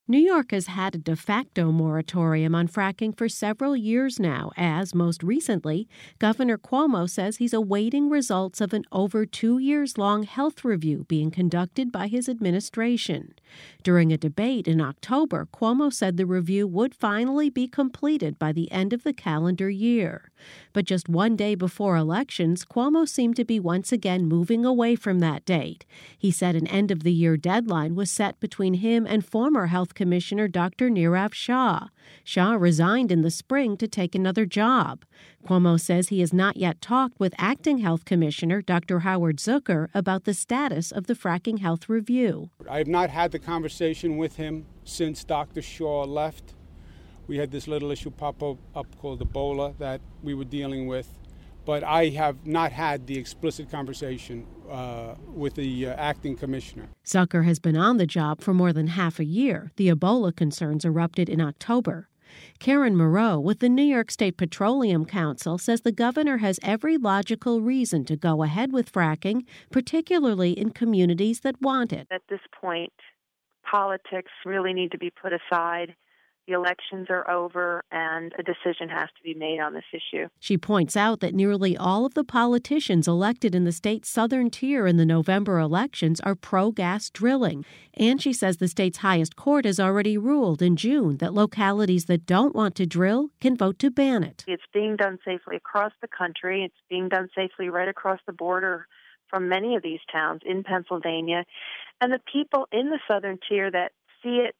New York has had a de facto moratorium on fracking for several years now, as most recently, Governor Cuomo says he's awaiting results of an over 2 years long health review being conducted by his administration. During a debate in October, Cuomo said the review would finally be completed by the end of the calendar year. But just one day before elections, Cuomo seemed to be once again moving away from that date. He said an end-of-the-year deadline was set between him and former Health Commissioner Dr. Nirav Shah. Shah resigned in the spring to take another job. Cuomo says he has not yet talked with Acting Health Commissioner Dr. Howard Zucker about the status of the fracking health review. I have not had the conversation with him since Dr. Shah left. We had this little issue pop up called Ebola that we were dealing with, but I have not had the explicit conversation with the acting commissioner. Zucker has been on the job for more than half a year. The Ebola concerns erupted in October. Karen Moreau with the New York State Petroleum Council says the governor has every logical reason to go ahead with fracking, particularly in communities that want it. At this point, politics really need to be put aside. The elections are over, and a decision has to be made on this issue. She points out that nearly all of the politicians elected in the state's southern tier in the November elections are pro-gas drilling. And she says the state's highest court has already ruled in June that localities that don't want to drill can vote to ban it. It's being done safely across the country. It's being done safely right across the border from many of these towns in Pennsylvania. And the people in the southern tier that see it,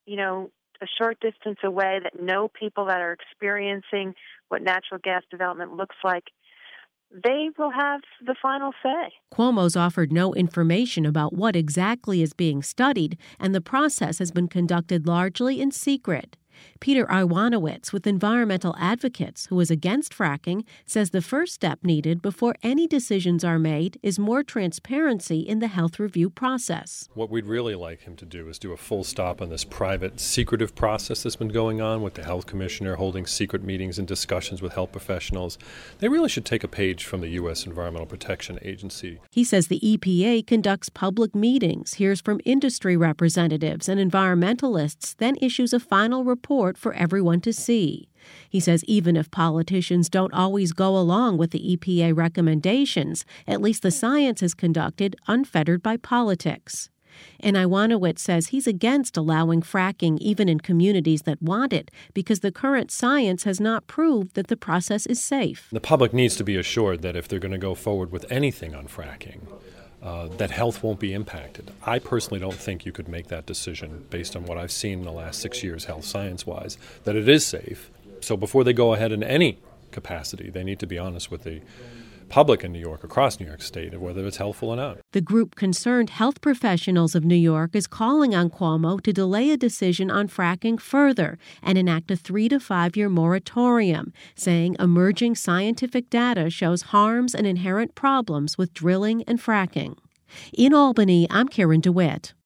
a short distance away, that know people that are experiencing what natural gas development looks like, they will have the final say. Cuomo's offered no information about what exactly is being studied, and the process has been conducted largely in secret. Peter Iwanowitz with Environmental Advocates, who is against fracking, says the first step needed before any decisions are made is more transparency in the health review process. What we'd really like him to do is do a full stop on this private, secretive process that's been going on with the health commissioner holding secret meetings and discussions with health professionals. They really should take a page from the U.S. Environmental Protection Agency. He says the EPA conducts public meetings, hears from industry representatives and environmentalists, then issues a final report for everyone to see. He says even if politicians don't always go along with the EPA recommendations, at least the science is conducted unfettered by politics. And Iwanowitz says he's against allowing fracking even in communities that want it because the current science has not proved that the process is safe. The public needs to be assured that if they're going to go forward with anything on fracking, that health won't be impacted. I personally don't think you could make that decision based on what I've seen in the last 6 years health science-wise, that it is safe. So before they go ahead in any capacity, they need to be honest with the public in New York, across New York State, of whether it's helpful or not. The group Concerned Health Professionals of New York is calling on Cuomo to delay a decision on fracking further and enact a 3 to 5 year moratorium, saying emerging scientific data shows harms and inherent problems with drilling and fracking. In Albany, I'm Karen DeWitt.